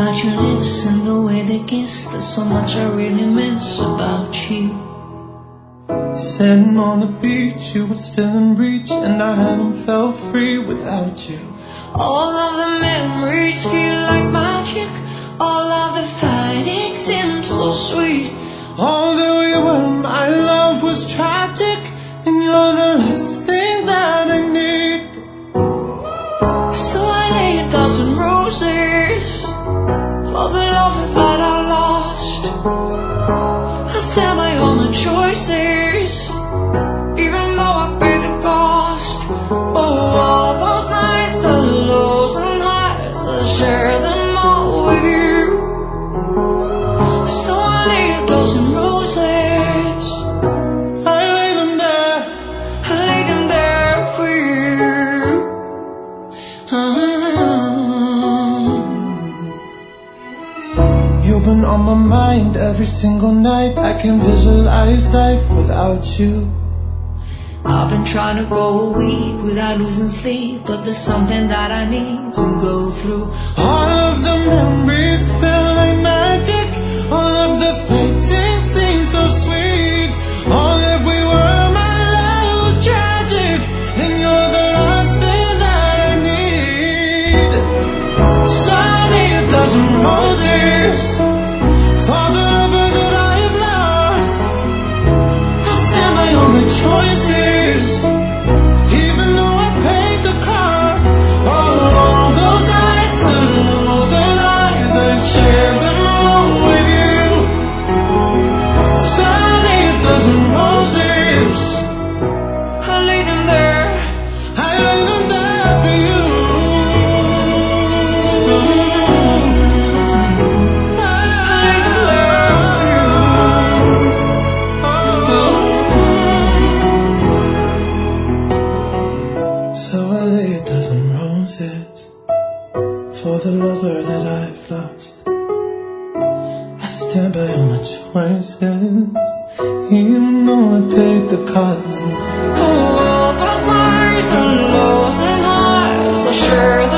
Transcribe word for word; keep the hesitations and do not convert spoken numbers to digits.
about your lips and the way they kiss. There's so much I really miss about you. Sitting on the beach, you were still in reach, and I haven't felt free without you. All of the memories feel like magic. All of the fighting seems so sweet. All that we were, my love was tragic, and you're the last thing that I need. So I lay a dozen roses for the love that I lost. I stand by all my choices, even though I pay the cost. Oh, all those nights, the lows and highs, I share them all with you. So I lay a dozen roses, I lay them there, I lay them there for you. uh-huh. You've been on my mind every single night. I can visualize life without you. I've been trying to go a week without losing sleep, but there's something that I need to go through. All of the memories feel like magic. All of the fighting seems so sweet. All that we were, my love was tragic, and you're the last thing that I need. So I need a dozen roses for the lover that I have lost. I stand by all my choices, even though I paid the cost. Oh, all those nights, the lows and highs, I share them all with you. So I need a dozen roses, I lay them there, I lay them there for you. So I lay a dozen roses for the lover that I've lost. I stand by all my choices, even though I paid the cost. oh, all those nights, the lows and highs, I share them